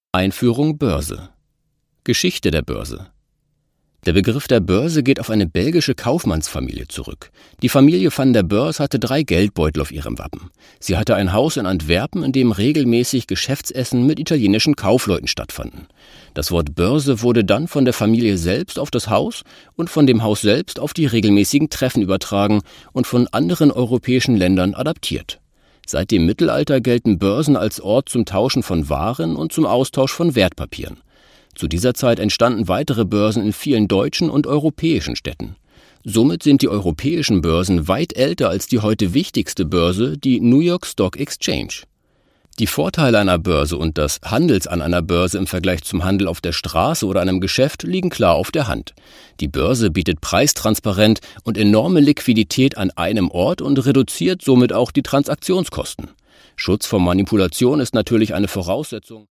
Einführung Börse. Geschichte der Börse. Der Begriff der Börse geht auf eine belgische Kaufmannsfamilie zurück. Die Familie van der Beurs hatte 3 Geldbeutel auf ihrem Wappen. Sie hatte ein Haus in Antwerpen, in dem regelmäßig Geschäftsessen mit italienischen Kaufleuten stattfanden. Das Wort Börse wurde dann von der Familie selbst auf das Haus und von dem Haus selbst auf die regelmäßigen Treffen übertragen und von anderen europäischen Ländern adaptiert. Seit dem Mittelalter gelten Börsen als Ort zum Tauschen von Waren und zum Austausch von Wertpapieren. Zu dieser Zeit entstanden weitere Börsen in vielen deutschen und europäischen Städten. Somit sind die europäischen Börsen weit älter als die heute wichtigste Börse, die New York Stock Exchange. Die Vorteile einer Börse und des Handels an einer Börse im Vergleich zum Handel auf der Straße oder einem Geschäft liegen klar auf der Hand. Die Börse bietet Preistransparenz und enorme Liquidität an einem Ort und reduziert somit auch die Transaktionskosten. Schutz vor Manipulation ist natürlich eine Voraussetzung.